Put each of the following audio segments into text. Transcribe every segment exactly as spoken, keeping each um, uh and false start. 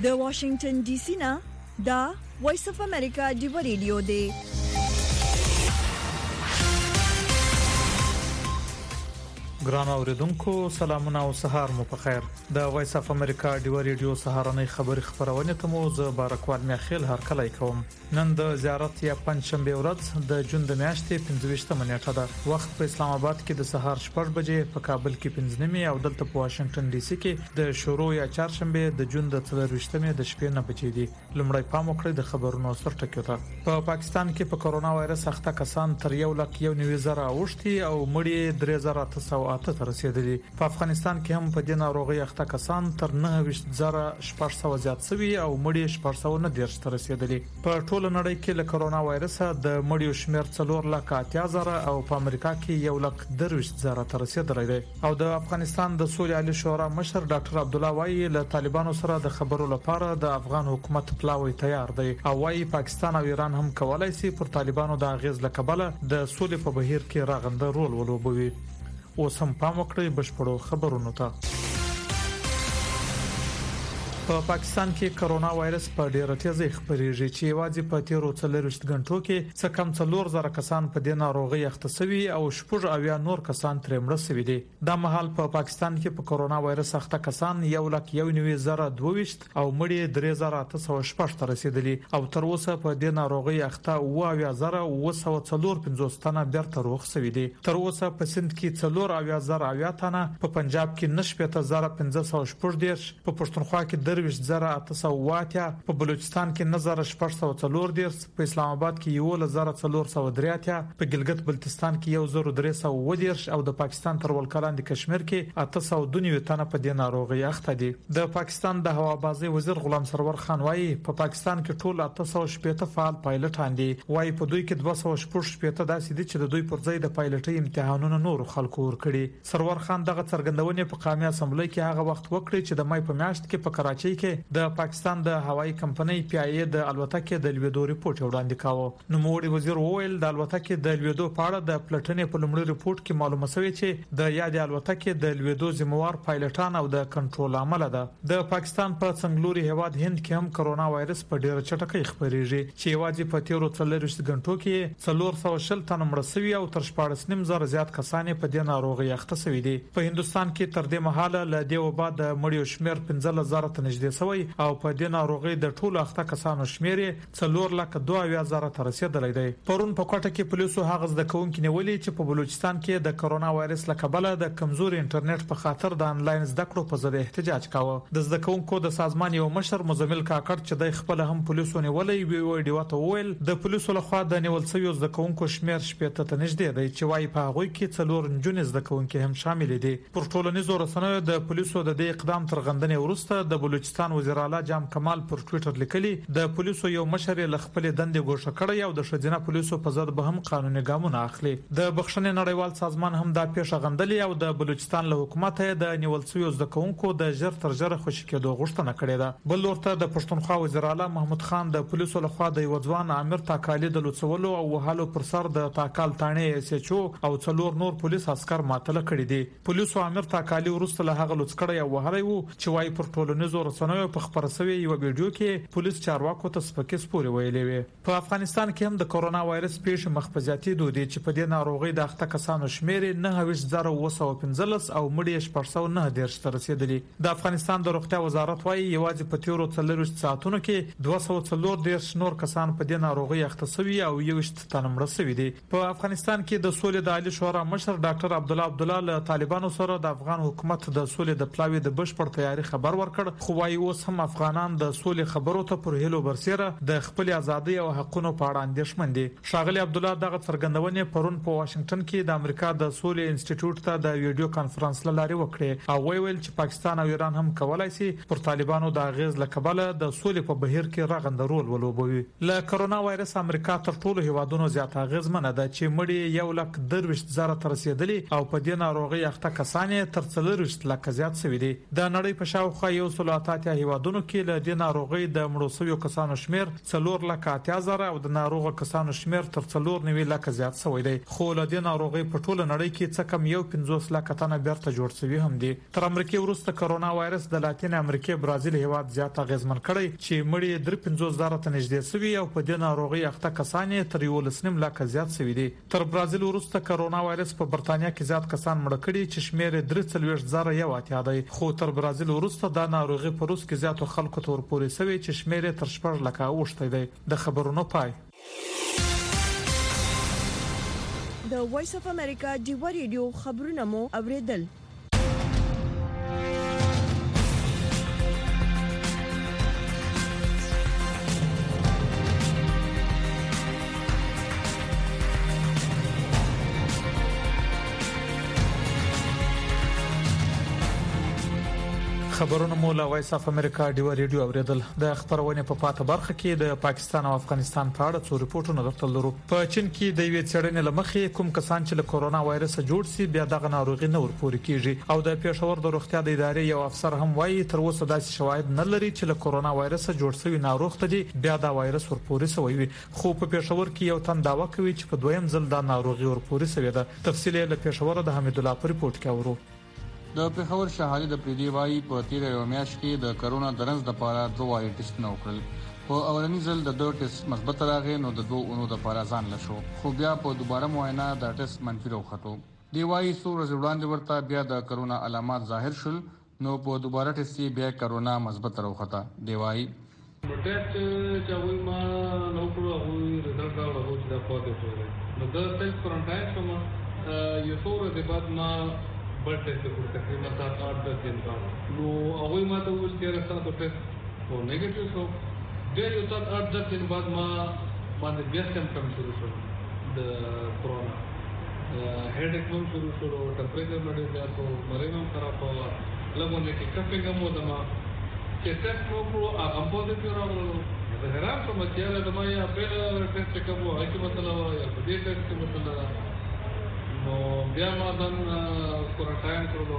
د واشنگټن ډي سي نه دا وایس اف امریکا دی ریډیو دی. ګران اوریدونکو سلامونه او سهار مو په خیر. د وایس اف امریکا دی ریډیو سهارنۍ خبری خبرونه ته مو زه بارکوال میخیل هر کله کوم. نن د زیارت یا پنځشنبه ورځ د جون د میاشتې پنځه نیټه ده. وخت په اسلام آباد کې د سهار شپږ بجې، په کابل کې پنځه نیمه او دلته په واشنگټن ډي سي کې د شروع یا چهارشنبه د جون د څلرويشتمه د شپې نه بجې دي. لومړی پام وکړئ د خبرونو سر ټکو ته. په پاکستان کې په کورونا وایرس اخته کسان تر یو لک یو نیو زره اوښتي او مړي درې زره تاسو اته تر رسیدلي. په افغانستان کې هم په دې ناروغي اخته کسان تر نه ویشت زره شپږ سوه زیات شوي او مړي شپږ سوه نه دیرش تر رسیدلي. په ټول نړۍ کې له کورونا وایرس د مړیو شمیر څلور لک اتیا زره او په امریکا کې یو لک درویشت زره تر رسیدلی دی. او د افغانستان د سولې عالی شورا مشر ډاکټر عبدالله وایي له طالبانو سره د خبرو لپاره د افغان حکومت پلاوی تیار دی او وایي پاکستان او ایران هم کولای شي پر طالبانو د اغیز لکبله د سولې په بهیر کې راغنده رول ولوبوي. اوس هم پام وکړئ بشپړو خبرونو ته. په پا پاکستان کې کورونا وایرس په ډیره تیزی خپریږي چې یوازې په تیرو څلورویشت غنټو کې څه کم څلور زره کسان په دې ناروغي اخته شوي او شپږ اویا نور کسان ترې مړه شوي دي. د مهال په پا پاکستان کې په کورونا وایرس اخته کسان یو لک یو نیو زره دویشت او مړي درې زره اته سوه شپږ ته رسیدلي او تر اوسه په دې ناروغي اخته اویا زره اوه سوه څلور پنځوس تنه بیرته روغ شوي دي. تر اوسه په سند کې څلور اویا زره اویا تنه، په پنجاب کې نشپېته زره پنځه سوه شپږ دیرش، په پښتونخوا کې درویشت زره اته سوه اتیا، په بلوچستان کې نظر شپږ سوه څلور دیرش، په اسلام آباد کې یو زره څلور سوه درې اتیا، په ګلګت بلتستان کې یو زره درې سوه اوه دیرش او د پاکستان تر ولکلاندې کشمیر کې اته سوه دوه نوي تنه په دې ناروغي اخته دي. د پاکستان د هوابازي وزیر غلام سرور خان وایي په پاکستان کې ټول اته سوه شپږ فعال پایلټان دي. وایي په دوی کې دوه سوه شپږ شپږ داسې دي چې د دوی پر ځای د پایلټي امتحانونو نور خلکو ورکړي. سرور خان دغه څرګندونې په قومي اسمبلی کې هغه وخت وکړي چې د مای په میاشت کې په کراچۍ کې د پاکستان د هوایي کمپنۍ پی آی ای د الوتکې د لویدو ریپورت وړاندې کاوه. نو موړي وزیر وویل د الوتکې د لویدو په اړه د پلټنې په لومړي ریپورت کې معلومه شوې چې د یاد الوتکې د لویدو ذمہوار پایلټان او د کنټرول عمله ده. د پاکستان په څنګلوري هواد هند کې هم کورونا وایرس په ډیره چټکۍ خپریږي چې یوازې په تیرو څلورویشت غنټو کې څلور سوه شل تنه مړه شوي او تر شپاړس نیم زره زیات کسان په دې ناروغي اخته شوي دي. په هندستان کې تر دې مهاله له دې وبا د مړیو شمیر پنځه زره ته نږدې شوی او په دې ناروغي د ټولو اخته کسانو شمیر څلور لک دوه اویا زره ته رسیدلی دی. پرون په کوټه کې پولیسو هغه زده کوونکي نیولې چې په بلوچستان کې د کورونا وایرس لکبله د کمزوري انټرنیټ په خاطر د انلاین زده کړو په ضد احتجاج کاوه. د زده کوونکو د سازمان یو مشر مزمل کاکړ چې د خپل هم پولیسو نیولې وی ویډیو ته وویل د پولیسو لخوا د نیول شوی زده کوونکو شمیر شپږ ته نږدې دی چې وايي په هغه کې څلور نجونې زده کوونکي هم شامل دي. پر ټولنیزو رسنیو د پولیسو د دې اقدام تر غندنې وروسته د بلوچستان وزیر اعلی جام کمال پر ټوئیټر لیکلي د پولیسو یو مشر له خپل دندې ګوښه کړی او د شذینه پولیسو په ضد به هم قانوني ګامونه اخلي. د بخښنې نړیوال سازمان هم دا پیښه غندلې او د بلوچستان له حکومت د نیول شوی زده کوونکو د ژر تر ژره خوشی کېدو غوښتنه کړې ده. بل ورته د پښتونخوا وزیر اعلی محمود خان د پولیسو لخوا د یو ځوان امیر تاکالي د لوڅولو او وهلو پر سر د تاکال تانې اس ایچ او او څلور نور پولیس عسكر ماتل کړي دي. پولیسو امیر تاکالي ورسته له هغه لوڅ کړی او وهلی وو چې وايي پر ټولنیزو رسنیو په خبره شوی یو ویډیو کې پولیس چارواکو ته سپکې سپورې ویلې وي. په افغانستان کې هم د کورونا وایرس پیښې مخفزياتي دودي چې په دې ناروغي د اخته کسانو شمیر نه ویشت زره اوه سوه پنځلس او مړي شپږ سوه نه دیرش ته رسیدلي. د افغانستان د روغتیا وزارت وايي یوازې په تیرو څلورویشت ساعتونو کې دوه سوه څلور دیرش نور کسان په دې ناروغي اخته شوي او یوشت تنه مړه شوي دي. په افغانستان کې د سولې د عالی شورا مشر ډاکټر عبدالله عبدالله له طالبانو سره د افغان حکومت د سولې د پلاوی د بشپړ تیاری خبر ورکړ. خو وايي اوس هم افغانان د سولې خبرو ته پر هیلو برسېره د خپل ازادي او حقونو په اړه اندېښمن دي. ښاغلي عبدالله دغه څرګندونې پرون په واشنگټن کې د امریکا د سولې انسټیټیوټ ته د ویډیو کانفرنس لاري وکړه او ویل چې پاکستان او ایران هم کولای شي پر طالبانو د اغیز لکبله د سولې په بهیر کې راغنده رول ولوبوي. له کورونا وایرس امریکا تر ټولو هیوادونو زیات اغیزمنه ده چې مړي یو لک درویشت زره تر رسیدلي او په دې ناروغي اخته کسان تر څلورویشت لک زیات شوي دي. د نړۍ په شاوخوا یو سل اته اته اتیا هیوادونو کې له دې ناروغي د مړو شویو کسانو شمیر څلور لک اتیا زره او د ناروغ کسانو شمیر تر څلور نوي لک زیات شوی دی. خو له دې ناروغي په ټوله نړۍ کې څه کم یو پنځوس لک تنه بیرته جوړ شوی هم دي. تر امریکا وروسته کرونا وایرس د لاتین امریکا برازیل هیواد زیات اغیزمن کړی چې مړي درې پنځوس زره ته نږدې شوی او په دې ناروغي اخته کسان تر یو لسنیم لک زیات شوی دي. تر برازیل وروسته کرونا وایرس په برتانیا کې زیات کسان مړ کړي چې شمیر درې څلوېښت زره یو اتیا دی. خو تر برازیل وروسته دا ناروغي په روس کې زیات خلکو ته ورپورې شوی چې شمیر تر شپږ لک اوښتی دی. د خبرونو پای. د وایس اف امریکا ډیوا ریډیو خبرونه مو اوریدل. خبرونه مولا وایس اف امریکا ډیوا ریډیو اوریدل. د خبرونه په پاته برخه کې د پاکستان او افغانستان په اړه څو ریپورتونه درته لرو. په چین کې د یوې څېړنې لمخې کوم کسان چې له کورونا وایرس جوړ شي بیا دغه ناروغي نه ورپورې کیږي او د پېښور د روغتیا د ادارې یو افسر هم وایي تر اوسه داسې شواهد نه لري چې له کورونا وایرس جوړ شوی ناروغ ته دی بیا دا وایرس ورپورې شوی وي. خو په پېښور کې یو تن داوا کوي چې په دویم ځل دا ناروغي ورپورې شوی ده. تفصیل له پېښور د حمید الله په ریپورت کې اورو. د پېښور شهادي د پریدي وایي په تیر یو میاشت کې د کرونا درنځ د پاره دوه وایي ټیسټ نه وکړل. په اولنی ځل د دوه ټیسټ مثبت راغی نو د دوه اونو د پاره ځان لشو خو بیا په دوباره معاینه د ټیسټ منفي راوخته. دی وایي څو ورځې وړاندې ورته بیا د کرونا علامات ظاهر شول نو په دوباره ټیسټ بیا کرونا مثبت راوخته. دی وایي ټیسټ چې وایي ما نو کړو هغه رزلټ راوړو چې دا پوزټیو دی. نو د سیلف کوارنټاین کوم یو څو ورځې بعد ما بل ټیسټ وکړ تقریبا سات آټ دس دن کار نو هغه ما ته وویل چې راځه ته ټیسټ او نیگیټیو شو. بیا یو سات آټ دس دن بعد ما باندې بیا سیمپټم شروع شو د کرونا. هډ ایک هم شروع شو، ټمپریچر باندې زیات او مریم هم خراب و، لګونه کې کفینګ هم و دما چې ټیسټ وکړو هغه پوزټیو راغلو. زه حیران شوم چې دا ما یا بل ټیسټ کوم او هیڅ مسله و یا په دې ټیسټ کې مسله نو بیا ما ځان کوارنټاین کړو.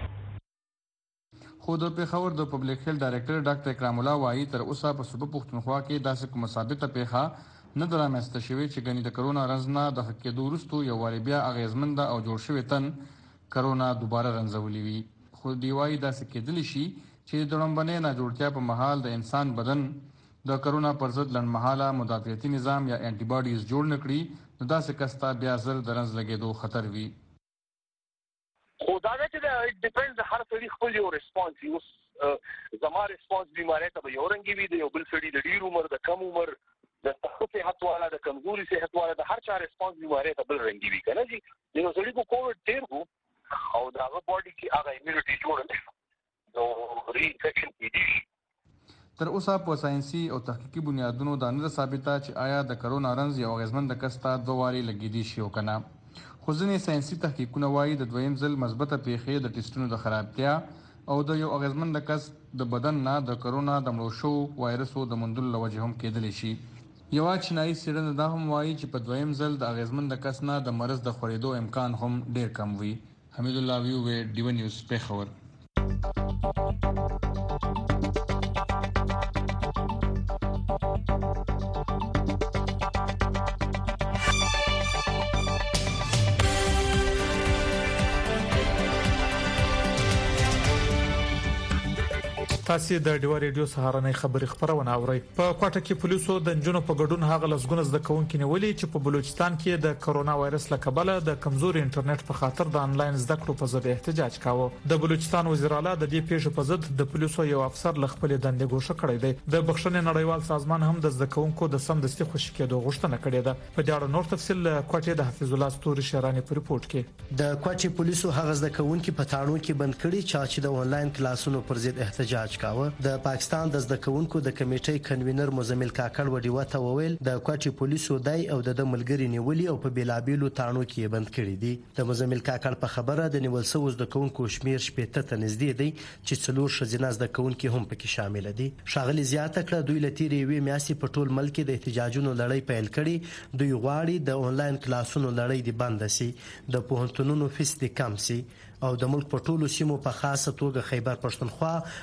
خو د پېښور د پبلک هیلث ډایریکټر ډاکټر اکرام الله وایي تر اوسه په صوبه پښتونخوا کې داسې کومه ثابته پیښه نه ده رامنځته شوې چې ګنې د کرونا رنځ نه د ښه کېدو وروسته یو وارې بیا اغېزمنده او جوړ شوی تن کرونا دوباره رنځولی وي. خو دی وایي داسې کېدلی شي چې د لومبنۍ ناجوړتیا په مهال د انسان بدن د کرونا پر ضد لنډمهاله مدافعتي نظام یا انټي باډیز جوړ نه کړي نو داسې کستا بیا زر د رنځ لګېدو خطر وي. خو دا نه چې دا اټ ډیپینډز هر سړي خپل یو ریسپانس یو زما ریسپانس بیماری ته یو رنګي وي د یو بل سړي د ډیر عمر د کم عمر د صحت والا د کمزوري صحت والا د هر چا ریسپانس بیماری ته بل رنګي وي کنه جی. یو سړي کو کووډ تیر کو او دا هغه باډي کې هغه ایمیونټي جوړه نو ری انفیکشن کیږي. تر اوسه په ساينسي او تحقیقي بنیادونو دا نه ثابته چې آیا د کرونا رنځ یو اغیزمن د کستا دوه واري لګیدي شي او کنه. خو ځینې ساينسي تحقیقونه وایي د دویم ځل مثبته پیښې د ټیسټونو د خرابتیا او د یو اغیزمن د کس د بدن نه د کرونا د مړو شو وایرسو د موندلو له وجې هم کېدلی شي. یو چینایي څېړنه دا هم وایي چې په دویم ځل د اغیزمن د کس نه د مرض د خورېدو امکان هم ډیر کم وي. حمید الله ویو ډیو نیوز پېښور. تاسو د ډیوا ریډیو سهارنۍ خبری خبرونه اورئ. په کوټه کې پولیسو د جنونو په ګډون هغه لسګونه زده کوونکي نیولې چې په بلوچستان کې د کرونا وایرس له کبله د کمزوري انټرنیټ په خاطر د انلاین زده کړو په ضد احتجاج کاوه. د بلوچستان وزیر اعلی د دې پیښې په ضد د پولیسو یو افسر ل خپل دندې ګوښه کړې ده. د بخښنې نړیوال سازمان هم د زده کوونکو د سمدستي خوشی کېدو غوښتنه کړې ده. په دې اړه نور تفصیل کوټه د حفیظ الله ستوري شرانی په ریپورت کې. د کوټه پولیسو هغه زده کوونکي په تاړو کې بند کړي چې د انلاین کلاسونو پر ضد احتجاج کاوه. د پاکستان د زده کوونکو د کمیټې کنوینر مزمل کاکړ وډیو ته وویل د کوټي پولیسو دای او د ملګری نیولې او په بیلابیلو تاڼو کې بند کړي دي. د مزمل کاکړ په خبره د نیول سو زده کوونکو شمیر شپږ ته نږدې دی چې څلور شزینه زده کوونکي هم پکې شامل دي. شاغلي زیاته کړه دوی لتیری وی میاسي په ټول ملک د احتجاجونو لړۍ پیل کړي. دوی غواړي د انلاین کلاسونو لړۍ دی بند شي، د پوهنتونونو فیس دي کم شي او د ملک په ټولو سیمو په خاصه توګه خیبر پښتونخوا او بلوچستان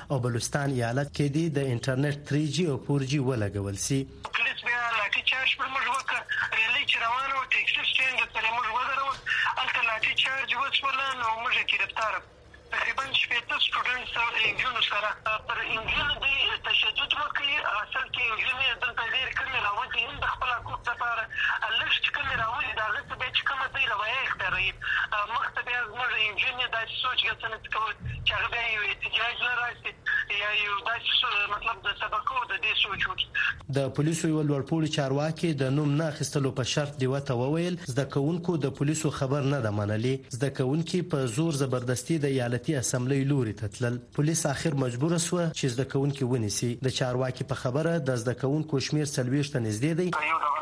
بلوچستان ایالت کې دی د انټرنیټ تھری جی او فور جی ولګول سي. پولیس بیا لاټي چارج پر موږ وکړ، ریلی چې روانه وه ټیکسي سټینډ ته موږ ودرول، هلته لاټي چارج وشوله نو موږ ګرفتار تقریبا شپېته سټوډنټس او انجونو سره پر انجونو دوی تشدد وکړي. اصل کې انجونې دلته ډېرې کمې راوځي هم د خپل حقوق لپاره لږ چې کمې راوځي د هغه څه بیا چې کومه دوی رویه اختیاروي مخته بیا زموږ انجونې داسې سوچ ګټنه کوي چې هغه بیا یو احتجاج نه راشي یا یو داسې مطلب د سبقو د دې سوچ وکړي. د پولیسو یو لوړپوړي چارواکي د نوم نه اخیستلو په شرط دیوه ته وویل زده کوونکو د پولیسو خبر نه ده منلي. زده کوونکي په زور زبردستي د ایالتي اسمبلی لوري ته تلل. پولیس اخر مجبور شو چې زده کوونکي ونیسي. د چارواکي په خبره د زده کوونکو شمیر څلوېښت ته نږدې دی.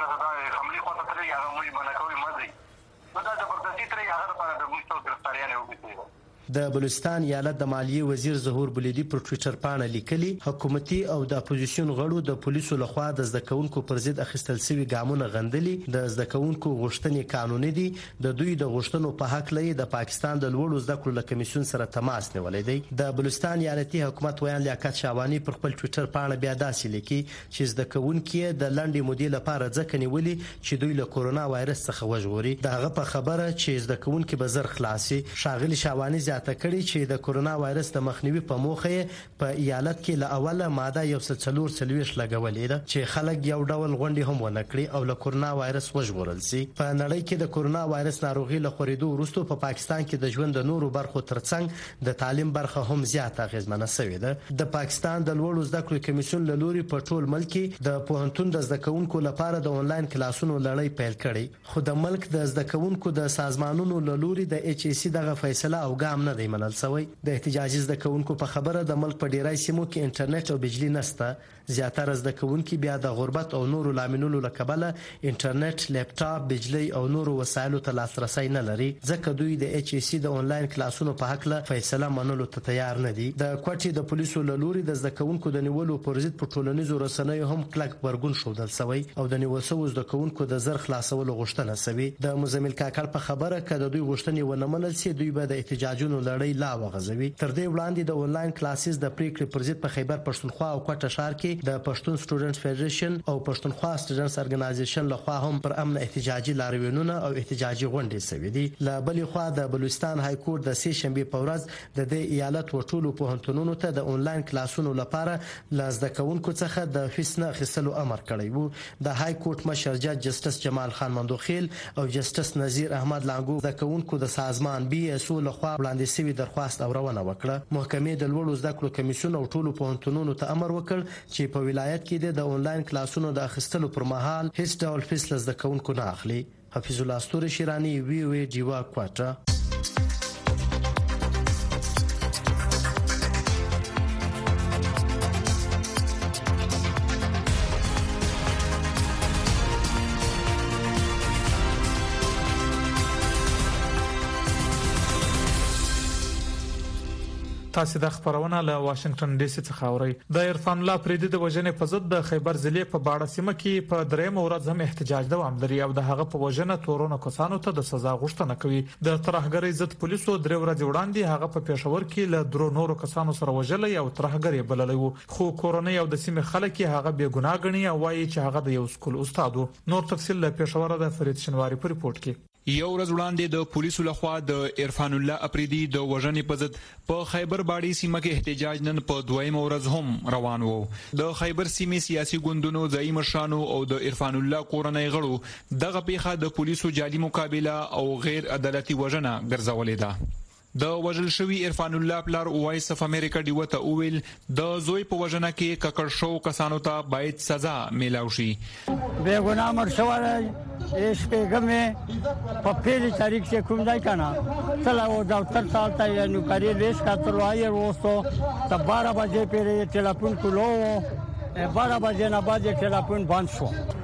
د بلوچستان ایالت د مالیې وزیر ظهور بلیدي پر ټویټر باندې لیکلي حکومتي او د اپوزیسیون غړو د پولیسو لخوا د زده کوونکو پر ضد اخیستل شوي ګامونه غندلي. د زده کوونکو غوښتنې قانوني دي. د دوی د غوښتنو په حق لري د پاکستان د لوړو زده کړو کمیسیون سره تماس نیولې دی. د بلوچستان ایالتي حکومت ویان لیاقت شاوانی پر خپل ټویټر باندې بیا داسې لیکي چې زده کوونکي د لنډې مودې لپاره ځکه نیولي چې دوی له کورونا وایرس څخه وژغوري. دغه په خبره چې زده کوونکي به زر خلاصي. شاغلي شاوانی تکړی چې د کورونا وایرس د مخنیوي په موخه په ایالت کې له اوله ماده یو څه څلور څلوېښت لګولې ده چې خلک یو ډول غونډې هم ونه کړي او له کورونا وایرس وژغورل شي. په نړۍ کې د کورونا وایرس ناروغي له خورېدو وروسته په پاکستان کې د ژوند د نورو برخو ترڅنګ د تعلیم برخه هم زیاته اغیزمنه شوې ده. د پاکستان د لوړو زده کړو کمیسیون له لوري په ټول ملک کې د پوهنتون د زده کوونکو لپاره د انلاین کلاسونو لړۍ پیل کړي، خو د ملک د زده کوونکو د سازمانونو له لوري د ایچ ای سی دغه فیصله او ګام نه دی منل شوی. د احتجاجي زده کوونکو په خبره د ملک په ډیری سیمو کې انټرنیټ او بجلی نشته. زیاتره زده کوونکي بیا د غربت او نورو لاملونو له کبله انټرنیټ، لیپټاپ، بجلی او نورو وسایلو ته لاسرسی نه لري ځکه دوی د ایچ ای سی د انلاین کلاسونو په حق له فیصله منلو ته تیار نه دي. د کوټې د پولیسو له لوري د زده کوونکو د نیولو پر ضد په ټولنیزو رسنیو هم کلک غبرګون ښودل شوی او د نیول شوو زده کوونکو د زر خلاصولو غوښتنه شوې. د مزمل کاکړ په خبره که د دوی غوښتنې ونه منل شي دوی به د احتجاجونو لړۍ لا وغځوي. تر دې وړاندې د انلاین کلاسز د پریکړې پر ضد په خیبر پښتونخوا او کوټه ښار کې د پښتون سټوډنټ فدریشن او پښتونخوا سټوډنټس ارګنایزیشن لخوا هم پر امن احتجاجي لاریونونه او احتجاجي غونډې شوې دي. له بلې خوا د بلوچستان های کورټ د سې شنبې په ورځ د دې ایالت ټولو پوهنتونونو ته د انلاین کلاسونو لپاره له زده کوونکو څخه د فیس نه اخیستلو امر کړی و. د های کورټ مشر جج جسټس جمال خان مندوخیل او جسټس نذیر احمد لانګو د کوونکو د سازمان بي اس او لخوا وړاندې شوی درخواست اورونه وکړه. محکمې د لوړو زده کړو کمیسیون او ټولو پوهنتونونو ته امر وکړ چې په ولایت کې د انلاین کلاسونو د اخیستلو پر مهال هیڅ ډول فیس له زده کوونکو نه اخلي. حفیظ الله استوري شیرانی، وی وی جیوا کوټه. تاسو د خبرونه له واشنگټن ډي سي څخه اورئ. د عرفان الله پریدي د وژنې په ضد د خیبر ضلع په باړه سیمه کې په درېم ورځ هم احتجاج دوام لري او د هغه په وژنه تورونه کسانو ته د سزا غوښتنه کوي. د ترهګرۍ ضد پولیسو درې ورځې وړاندې هغه په پېښور کې له درو نورو کسانو سره وژلې او ترهګرۍ بللې وو، خو کورنۍ او د سیمې خلک هغه بې ګناه ګڼي او وایي چې هغه د یو سکول استاد و. نور تفصیل له پېښور د فرید شنواری په ریپورت کې. یو ورځ وړاندې د پولیسو لخوا د عرفان الله اپریدي د وژنې په ضد په خیبر باړي سیمه کې احتجاج نن په دویم ورځ هم روان وو. د خیبر سیمې سیاسي ګوندونو ځایي مشرانو او د عرفان الله کورنۍ غړو دغه پیښه د پولیسو جعلي مقابله او غیر عدالتي وژنه ګرځولې ده. د وژل شوی عرفان الله پلار وایس اف امریکا دیو ته اویل د زوی په وژنه کې ککړ شو کسانو ته باید سزا میلاو شي. بے گناہ مر شوی ایش پیغمه په پیلی تاریخ سے کوم دای کنه چلا و دفتر سالتا یا نوکری لیش کا تلوای وروستو تا بارہ بجے پر ټلیفون کولو بارہ بجے نه بعد ټلیفون بند شو.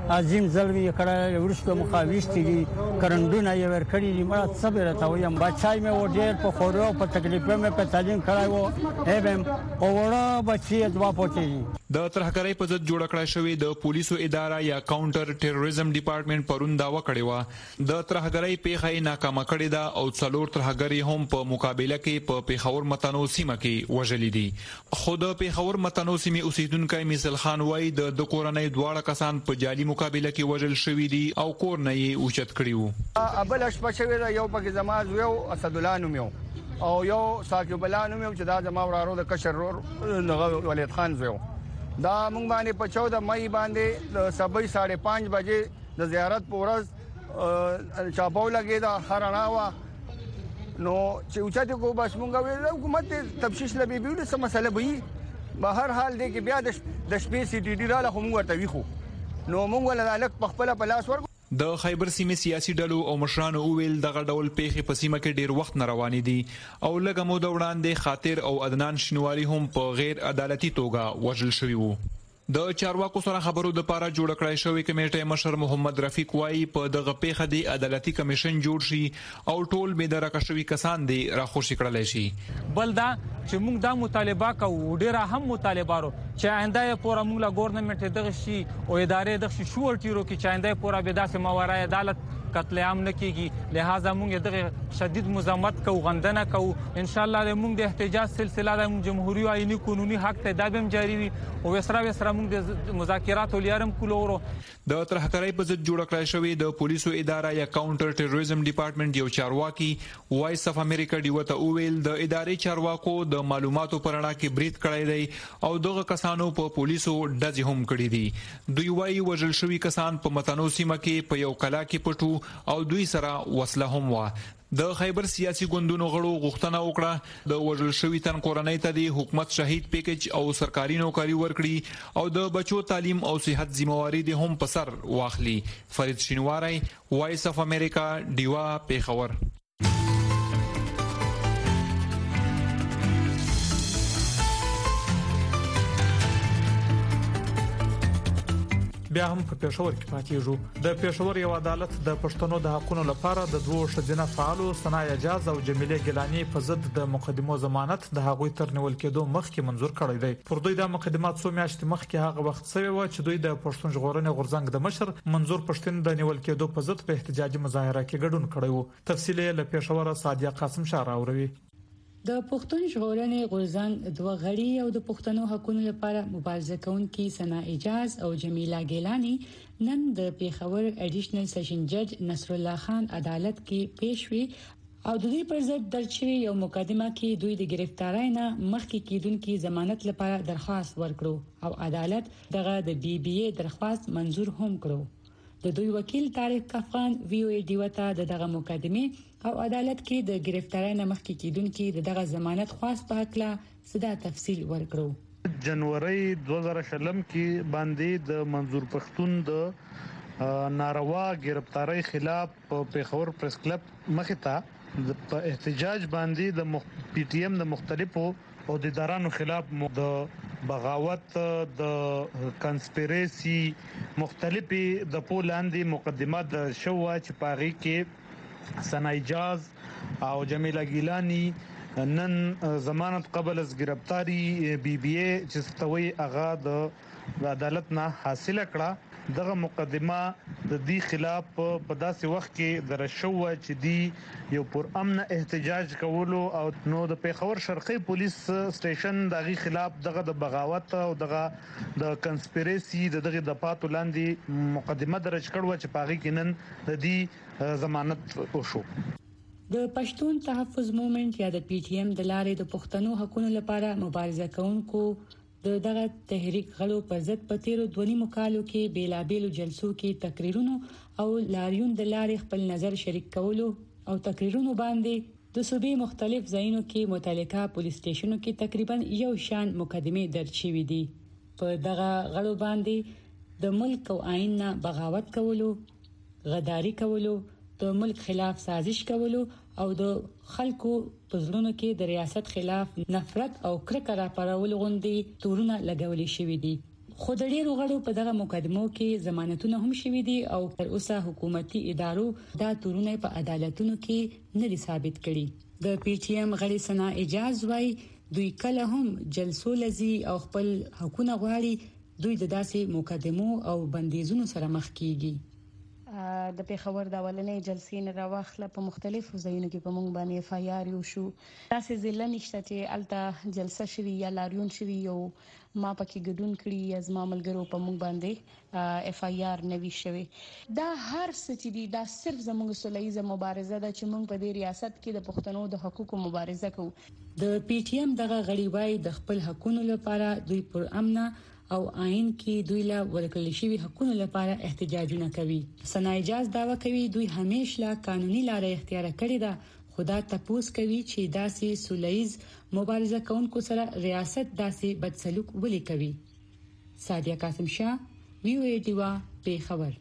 عظیم ظلم یې کړی ورسته مخاويستي دي کرندونه یې ور کړی دي مړه صبر ته وایم بچای مې و ډېر په خورو په تکلیف مې په تعلیم کړای وو هبم او وړه بچي دوا پوتې د ترهګرۍ په ضد جوړ کړای شوی د پولیسو اداره یا کاونټر ټیرریزم ډپارټمنټ پرون داوا کړی و د ترهګرۍ پیښه ناکامه کړې ده او څلور ترهګری هم په مقابله کې په پیښور متنو سیمه کې وژلې دي خو د پیښور متنو سیمه اوسیدونکو مثال خان وای د د کورنۍ دواړه کسان په جالي مقابله کې وژل شوی دي او کور نه یې اوچت کړیو ابل شپشوي یو پکې زماز یو اسد الله نوم یو او یو ساقب الله نوم یو چې دا زما ورارو د کشر ولید خان زو دا مونږ باندې په چودہ مئی باندې د سبای ساڑھے پانچ بجې د زیارت پورز چاپاو لګی دا خرناوا نو چې اوچته کو بس مونږ ویل حکومت تفشیش لبي بیل سم مسله وي به هر حال دې کې بیا د شپې سی ډي ډي را لخوا مونږ ورته ویخو نو مونږ ولا الک په خپل په لاس ورغو د خیبر سیمې سیاسي ډلو او مشرانو ویل دغه ډول پیښې په سیمه کې ډیر وخت نه روانې دي او لږه مو د وړاندې خاطر او عدنان شینواری هم په غیر عدالتي توګه وژل شوی وو د چارواکو سره خبرو د پاره جوړ کړای شوی کمیټه مشر محمد رفیق وای په دغه پیښه دی عدالتي کمیشن جوړ شي او ټول به درکه شوی کسان دی راخوشي کړل شي بل دا چې موږ دا مطالبه کوو ډیر اهم مطالبه چې آینده پورا موږ لا ګورنمنت دغه شي او ادارې دغه شي شورټیرو کې چې آینده پورا به داسې ماورای عدالت قتل عام نه کیږي لہذا موږ دغه شدید مزاحمت کوو غندنه کوو ان شاء الله موږ د احتجاج سلسله د جمهوریت آئینی قانوني حق ته دابم جاری وي او وسره وسره موږ د مذاکرات ولرم کولورو د ترهګرۍ په ضد جوړ کړای شوی د پولیسو اداره یا کاونټر ټیرریزم ډپارټمنټ یو چارواکي وایس اف امریکا دی وته اویل د ادارې چارواکو د معلوماتو پرړه کې بریټ کړی دی او دغه کسانو په پولیسو دځ هم کړی دي دوی وايي وژل شوی کسان په متنو سیمه کې په یو کلا کې پټو او دوی سره وسله هم و د خیبر سیاسي ګوندونو غړو غوښتنه وکړه د وژل شوی تن کورنۍ ته د حکومت شهید پیکج او سرکاري نوکری ورکړي او د بچو تعلیم او صحت ذمہواری د هم په سر واخلي فرید شینواری وایس اف امریکا دیوا پیښور بیا هم په پېښور کې پاتېږو د پېښور یو عدالت د پښتنو د حقوقو لپاره د دوه شذینه فعالو ثنا اجاز او جمیله ګیلانی په ضد د مقدمو ضمانت د هغوی تر نیول کېدو مخکې منزور کړی دی پر دوی د مقدمات څو میاشتې مخکې هغه وخت سوي و چې دوی د پښتون ژغورنې غورځنګ د مشر منظور پښتون د نیول کېدو په ضد په احتجاجي مظاهره کې ګډون کړی وو تفصیل یې له پېښور صادق قاسم شاه راوړي د پښتون ژغورنې غورځنګ دوه غړي او د پښتنو حقوقو لپاره مبارزه کوونکي ثنا اجاز او جمیله ګیلانی نن د پیښور اډیشنل سیشن جج نصر الله خان عدالت کې پیښ وی او د دې پر ضد درچوي یو مقدمه کې دوی د گرفتارۍ نه مخکې کیدونکو ضمانت لپاره درخواست ورکړو او عدالت دغه د بي بي اي درخواست منزور هم کړو د دوی وکیل طارق کفان وی او ای ډی وته دغه مقدمه او عدالت کې د گرفتارۍ نه مخکې کیدونکو دغه ضمانت خواست په حق لا صدا تفصیل ورکړو جنوري دوه زره شلم کې باندې د منظور پښتون د ناروا گرفتارۍ خلاف په پیښور پریس کلب مخې ته په احتجاج باندې د پی ټی ایم د مختلفو او د ادارانو خلاف د بغاوت د کنسپیریسی مختلفي د پولاندې مقدمات شو چې پاغي کې ثنا اجاز او جمیله ګیلانی نن ضمانت قبل از گرفتاری بی بی اي چې ستوي اغا د عدالت نه حاصله کړه دغه مقدمه د دې خلاف په داسې وخت کې درشو چې دی یو پر امن احتجاج کولو او نو د پیښور شرقي پولیس سټیشن دغه خلاف دغه د بغاوت او دغه د کنسپیریسی دغه د پاتو لاندې مقدمه درج کړو چې پاغي کینن د دې ضمانت وشو د پښتون تحفظ موومېنټ یا د پی ټی ایم د لارې د پښتنو حقوقو لپاره مبارزه کوونکو د دغه تحریک غړو پر ضد په تیرو دوه نیمو کالو کې بیلابېلو جلسو کې تقریرونو او لاریون د لارې خپل نظر شریک کولو او تقریرونو باندې د صوبې مختلف ځایونو کې متعلقه پولیس سټیشنونو کې تقریبا یو شان مقدمه درج شوې دي په دغه غړو باندې د ملک او آئین نه بغاوت کولو غداری کولو د ملک خلاف سازش کولو او د خلکو په ځلونو کې د ریاست خلاف نفرت او کرکه راپارول غوندي تورونه لګولې شوې دي خو د ډیرو غړو په دغه مقدمو کې ضمانتونه هم شوي دي او تر اوسه حکومتي ادارو دا تورونه په عدالتونو کې نه دي ثابت کړي. د پی ټی ایم غړي سنا اجاز وای دوی کله هم جلسو لذي او خپل حقوقونه غواړي، دوی د داسې مقدمو او بندیزونو سره مخ کیږي. د پیښور د اولنې جلسې نه راوخله په مختلفو ځایونو کې په مونږ باندې اف آی آر یو شو. تاسو ځله نشته چې الته جلسه شوي یا لاریون شوي یو ما پکې ګډون کړی از ما ملګرو په مونږ باندې اف آی آر نوي شوي. دا هر څه چې دي دا صرف زموږ سولهیزه مبارزه ده چې مونږ په دې ریاست کې د پښتنو د حقوقو مبارزه کوو. د پی ټی ایم دغه غړي وای د خپل حقوقو لپاره دوی پر امنه او آئین کې دوی لا ورکړل شوی حقوقو لپاره احتجاجونه کوي. سنا اجاز داوا کوي دوی همیشه قانوني لارې اختیار کړې ده، خدا تپوس کوي چې داسې سولهیز مبارزه کوونکو سره ریاست داسې بدسلوک ولې کوي. سادیه قاسم شاه، وی او ای ډیوا، پیښور.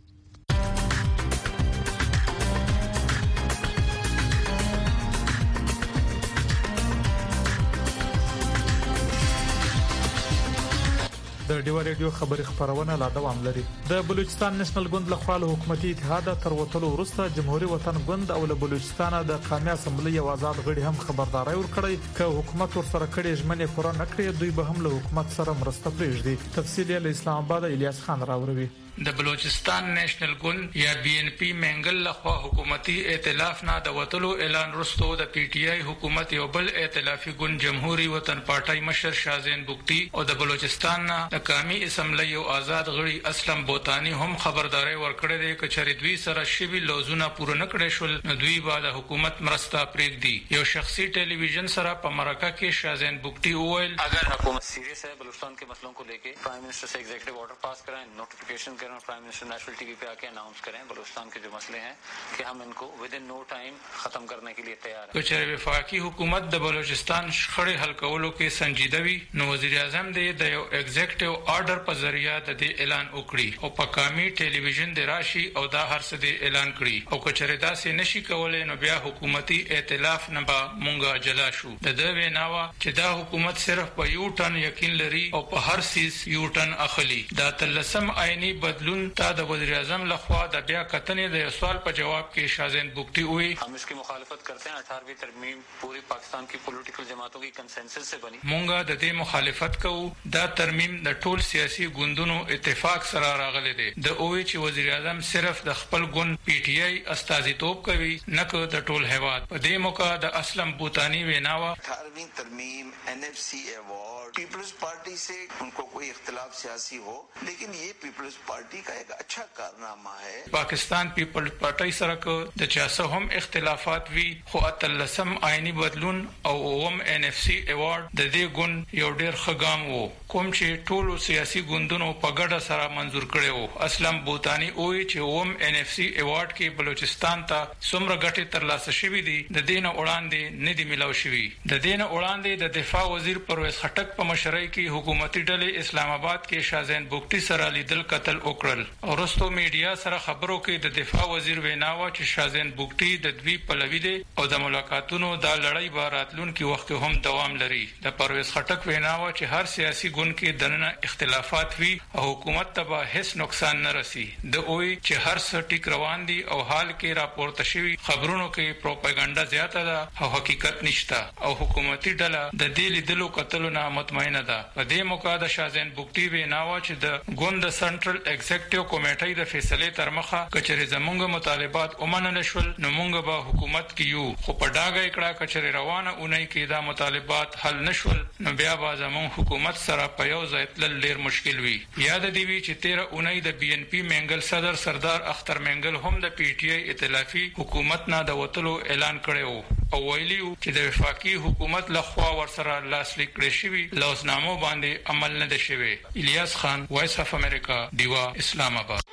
د ډیوا ریډیو خبری خبرونه لا دوام لري. د بلوچستان نېشنل ګوند له خوا له حکومتي اتحاد تر وټلو وروسته جمهوریت وطن ګوند او له بلوچستان د قومي اسمبلی او آزاد غړي هم خبرداري ورکړي چې حکومت ورسره کړي ژمنې پوره نه کړي دوی به هم له حکومت سره مرسته پرېږدي. تفصیل یې له اسلام آباد الیاس خان راوړي. د بلوچستان نېشنل ګوند یا بی ان پی منګل لخوا حکومتي ائتلاف نه د وټلو اعلان وروسته د پی ټی آی حکومت یو بل ائتلافي ګوند جمهوریت وطن پارټای مشر شازین بوکټي او د بلوچستان نه د قومي اسمبلی او آزاد غړي اسلم بوتانی هم خبرداري ورکړې ده چې چری دوی سره شوی لوزونه پوره نه کړي شول نو دوی به د حکومت مرسته پرېږدي. یو شخصي ټلویزیون سره په مرکه کې شازین بوکټي وویل اگر حکومت سیریس ہے بلوچستان کے مسئلوں کو لے کے پرائم منسٹر سے ایگزیکٹو آرڈر پاس کرائیں، نوٹیفیکیشن کریں، پرائم منسٹر نیشنل ٹی وی پہ آ کے اناؤنس کریں بلوچستان کے جو مسئلے ہیں کہ ہم ان کو ود ان نو ٹائم ختم کرنے کے لیے تیار ہیں. کچره وفاقي حکومت د بلوچستان شخړې حل کولو کې سنجیده وي نو وزیر اعظم د یو ایگزیکټیو آرډر په ذریعہ د دې اعلان وکړي او په قومي ټلویزیون د راشي او دا هر څه د اعلان کړي او کچره داسې نشي کولای نو بیا حکومتي ائتلاف نه به مونږه جلا شو. د دوی ویناوه چې دا حکومت صرف په یو ټن یقین لري او په هر سیس یو ټن اخلي. دا تلسم آئینی بدلون تا د وزیر اعظم لخوا د بیا کتنې د سوال په جواب کې شازین بوکټي وی ہم اس کی مخالفت کرتے ہیں. اٹھارہویں ترمیم پوری پاکستان کی پولیټیکل جماعتوں کی کنسنسس سے بنی. مونږه د دې مخالفت کوو. دا ترمیم د ټول سیاسي ګوندونو اتفاق سره راغلی دی. د اوې چې وزیر اعظم صرف د خپل ګوند پی ټی آی استازیتوب کوي نه کو د ټول هیواد. په دې موقع د اسلم بوتانی ویناوه اٹھارہویں ترمیم این ایف سی ایوارڈ پیپلز پارٹی سے ان کو کوئی اختلاف سیاسی ہو لیکن یہ پیپلز پارٹی کا ایک اچھا کارنامہ ہے. پاکستان پیپلز پارټي سره کو د چاسه هم اختلافات وی خو اتلسم آئینی بدلون او اوم ان اف سی ایوارډ د دې ګوند یو ډیر خګام وو کوم چې ټولو سیاسي ګوندونو په ګډه سره منزور کړي وو. اسلم بوتانی وی چې اوم ان اف سی ایوارډ کې بلوچستان ته څومره ګټه ترلاسه شوې دي د دین وړاندې نه دی ملاو شوی. د دین وړاندې د دفاع وزیر پرویز خټک په مشرۍ کې حکومتي ډلې اسلام آباد کې شازین بوکټي سره لیدل قتل وکړل. ورستو میډیا سره خبرو کې د دفاع وزیر ویناوه چې شازین بوکټي د دوی پلوي دي او د ملاقاتونو د لړۍ باراتلون کې وخت هم دوام لري. د پرویز خټک ویناوه چې هر سیاسي ګوند کې دننه اختلافات وي او حکومت ته به هیڅ نقصان نه رسي. د اوې چې هر څه ټیک روان دي او حال کې راپورته شوی خبرونو کې پروپاګاندا زیاته ده او حقیقت نشته او حکومتي ډله د دې لیدلو قتلو نه مطمئنه ده. په دې موقع د شازین بوکټي ویناوه چې د ګوند د سنټرل ایگزیکټیو کمیټې د فیصله تر مخه کچره زمونږ مطالبات ومنل شول نو مونږ به حکومت کیو. خو په ډاګه کړه کچره روانه اونۍ کې دا مطالبات حل نشول نو بیا به زمونږ حکومت سره په یو ځای تل ډیر مشکل وي. یاد دی وی چې تیرہ اونۍ د بی ان پی منګل صدر سردار اختر منګل هم د پی ټی آی ائتلافي حکومت نه د وټلو اعلان کړو او ویلیو چې د وفاقي حکومت لخوا ورسره لاسلیک کړی شوی لوزنامو باندې عمل نه دی شوی. الیاس خان، وایس اف امریکا، دیوا، اسلام آباد.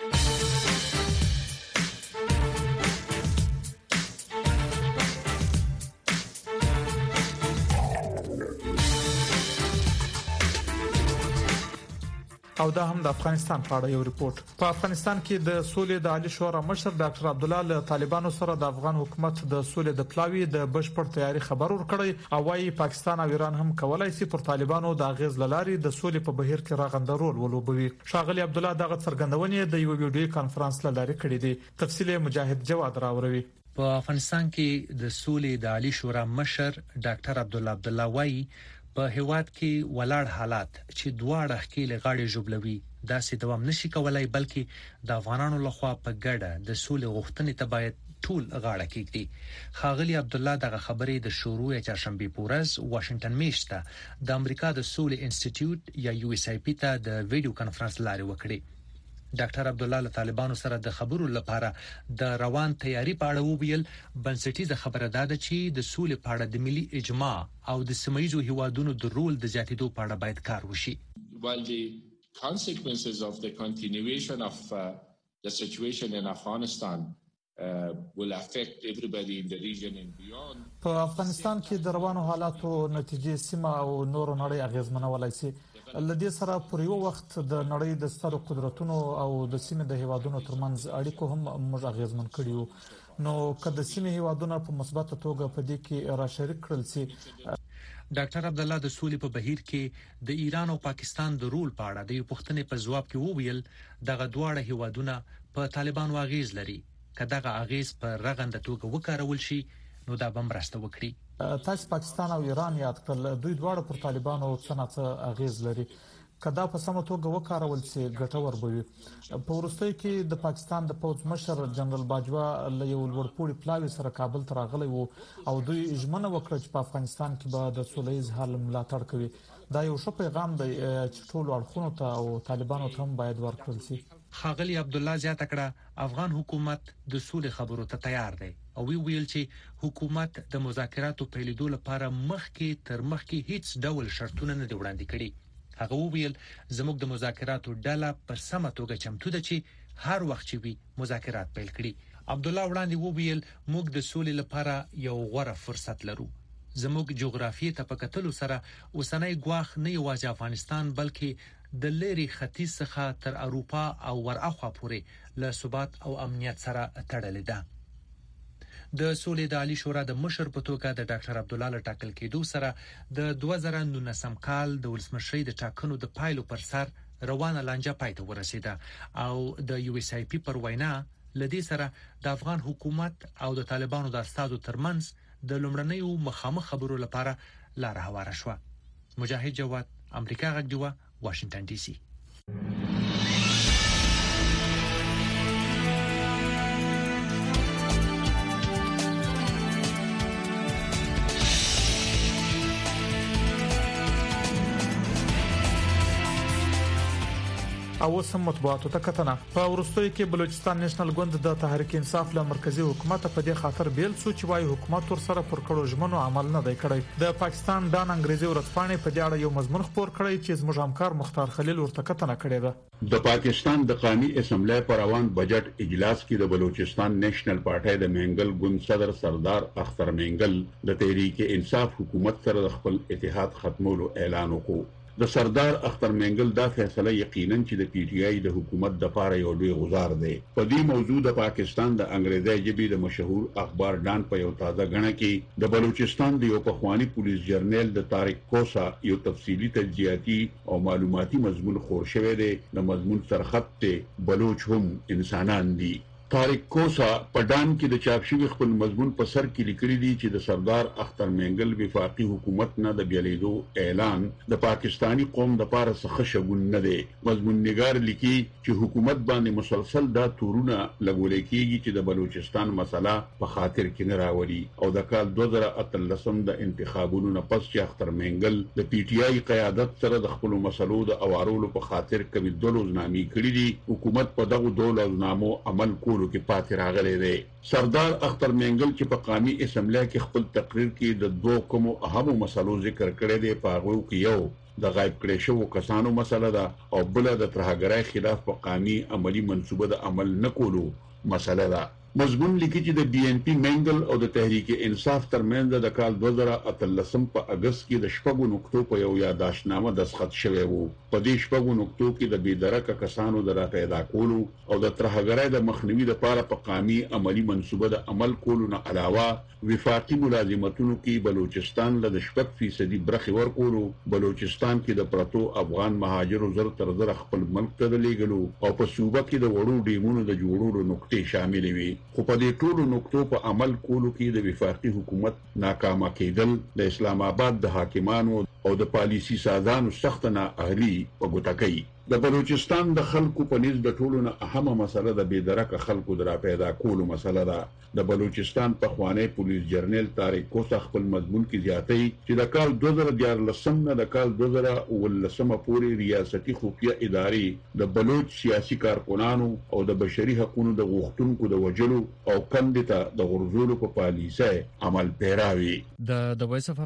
او دا هم د افغانستان په اړه یو ریپورت. په افغانستان کې د سولې د عالی شورا مشر ډاکټر عبدالله له طالبانو سره د افغان حکومت د سولې د پلاوی د بشپړ تیاری خبر ورکړی او وايي پاکستان او ایران هم کولای شي پر طالبانو د اغیز لاري د سولې په بهیر کې راغنده رول ولوبوي. شاغلی عبدالله دغه څرګندونې د یو ویډیو کانفرنس لاري کړې دي. تفصیل مجاهد جواد راوړي. په افغانستان کې د سولې د عالی شورا مشر ډاکټر عبدالله عبدالله وايي په هیواد کې ولاړ حالات چې دواړه ښکیل غاړي جوړوي دا سي دوام نشي کولای بلکې د افغانانو لخوا په ګډه د سولې غوښتنې ته باید ټول غاړه کېږدي. خاغلی عبدالله دغه خبرې د شروع چهارشنبه پورز واشنگټن میشته د امریکا د سولې انسټیټیوټ یا یو اس ای پی ته د ویډیو کانفرنس لاري وکړي. ډاکټر عبدالله له طالبانو سره د خبرو لپاره د روان تیاری په اړه وویل بنسټیزه خبره ده چې د سولې په اړه د ملي اجماع او د سیمایي هیوادونو د رول د زیاتېدو په اړه باید کار وشي. While the consequences of the continuation of uh, the situation in Afghanistan uh, will affect everybody in the region and beyond. په افغانستان کې د روانو حالاتو نتیجې سیمه او نور نړۍ اغیزمنولای شي. لدې سره پر یو وخت د نړۍ د سترو قدرتونو او د سیمې د هیوادونو ترمنځ اړیکو هم موږ اغیزمن کړیو. نو کله سیمې هیوادونو په مثبت توګه په دې کې را شریک کړل سي. ډاکټر عبدالله د سولې په بهیر کې د ایران او پاکستان د رول په اړه د یو پوښتنې په جواب کې وویل دغه دواړه هیوادونه په طالبانو اغیز لري. کداغه اغیز په رغنده توګه وکارول شي نو دا به مرسته وکړي. تاسو پاکستان او ایران یاد کړل دوی دواړه پر طالبانو څنګه اغیز لري. کدا په سمه توګه وکارول شي ګټور به وي. په ورستۍ کې د پاکستان د پوځ مشر جنرال باجوا له یو لوړپوړي پلاوی سره کابل ته راغلی وو او دوی ژمنه وکړه چې په افغانستان کې به د سولهییز حل ملاتړ کوي. دا یو ښه پیغام دی چې ټول اړخونو ته او طالبانو ته هم باید ورکړل شي. خاغلی عبدالله زیاته کړه افغان حکومت د سولې خبرو ته تیار دی او وی ویل چې حکومت د مذاکراتو پیلېدو لپاره مخکې تر مخکې هیڅ ډول شرطونه نه دی وړاندې کړي. هغه ویل زموږ د مذاکراتو ډله پر سمه توګه چمتو ده چې هر وخت چې وي مذاکرات پیل کړي. عبدالله وړاندې وویل موږ د سولې لپاره یو غوره فرصت لرو. زموږ جغرافیې ته په کتلو سره اوسنۍ ګواښ نه یوازې افغانستان بلکې د لری ختیځ څخه تر اروپا او ورأخوا پورې له ثبات او امنیت سره تړلې ده. د سولې د عالی شورا د مشر په توګه د ډاکټر عبدالله له ټاکل کېدو سره د دوه زره نولسم کال د ولسمشۍ د ټاکنو د پایلو پر سر روانه لانجه پای ته ورسېده او د یو اس ای پی پر وینا لدې سره د افغان حکومت او د طالبانو د استادو ترمنځ د لومړنیو مخامخ خبرو لپاره لار هواره شوه. مجاهد جواد امریکا غږ دی واشنگټن ډي سي. او سم مطبوعاتو ته کتنه. په ورستۍ کې بلوچستان نېشنل ګوند د تحریک انصاف له مرکزی حکومت په دې خاطر بیل سو چې وايي حکومت ور سره پر کړو ژمنو عمل نه دی کړی. د پاکستان دان انګریزي ورځپاڼې په دې اړه یو مضمون خبر کړی چې زموږ همکار مختار خلیل ورته کتنه کړې ده. د پاکستان د قومي اسمبلی پر روان بجټ اجلاس کې د بلوچستان نېشنل پارټي د مینګل ګوند صدر سردار اختر مینګل د تحریک انصاف حکومت سره د خپل اتحاد ختمولو اعلان وکړ. د سردار اختر مینګل دا فیصله یقینا چې د پی ټی آی د حکومت د پاره یو لوی غزار دی. په دې موضوع د پاکستان د انګریزي ژبې د مشهور اخبار ډان په یو تازه غنه کې د بلوچستان د یو پخوانی پولیس جرنیل د طارق کوسا یو تفصیلی تجزیاتی او معلوماتي مضمون خور شوی دی. د مضمون سرخط ته بلوچ هم انسانان دي. طارق کوسا په ډان کې د چاپ شوی خپل مضمون په سر کې لیکلي دي چې د سردار اختر مینګل وفاقي حکومت نه د بیلیدو اعلان د پاکستانی قوم د پاره څخه شګون نه دی. مضمون نگار لیکي چې حکومت باندې مسلسل دا تورونه لګول کېږي چې د بلوچستان مسله په خاطر کې نه راوړي او د کال دوه زره اتلسم د انتخابونو نه پس چې اختر مینګل د پی ټی آی قیادت سره د خپل مسلو د اوارولو په خاطر کوي دولوزنامي کړی دي. حکومت په دغه دولوزنامو عمل کو کې پاتې راغلی دی. سردار اختر مینګل چې په قومي اسمبلی کې خپل تقریر کې د دوه کومو اهمو مسلو ذکر کړی دی. په هغو کې یو د غایب کړي شوو کسانو مسله ده او بل د ترهګرۍ خلاف په قومي عملی منصوبه د عمل نه کولو مسله ده. مضمون لیکي چې د بي ان پی منګل او د تحریک انصاف ترمنځ د کال دوه زره اتلسم په اگست کې د شپږو نقطو په یو یاداشتنامه دستخط شوی وو. په دې شپږو نقطو کې د بېدرکه کسانو د را پیدا کولو او د ترهګرۍ د مخنیوي لپاره په قامي عملی منصوبه د عمل کولو نه علاوه وفاقي ملازمتونو کې بلوچستان له شپږ فیصدي برخې ورکولو، بلوچستان کې د پرتو افغان مهاجرو زر تر زر خپل ملک ته د لیږلو او په صوبه کې د وړو ډیمونو د جوړولو نقطې شاملې وي. خو په دې ټولو نقطو په عمل کولو کې د وفاقي حکومت ناکامه کېدل د اسلام آباد د حاکمانو او د پالیسي سازانو سخت نااهلي په ګوته کوي. د بلوچستان د خلکو په نسبت د ټولو نه اهمه مسله د بېدرکه خلکو د را پیدا کولو مسله ده. د بلوچستان پخوانی پولیس جرنیل طارق کوسه خپل مضمون کې زیاتوي چې د کال دوه زره دیارلسم نه د کال دوه زره اوولسم پورې ریاستي خفیه ادارې د بلوچ سیاسي کارکنانو او د بشري حقوقو د غوښتونکو د وجلو او کندې ته د غرزولو په پالیسۍ عمل پیراوي. د د وایس اف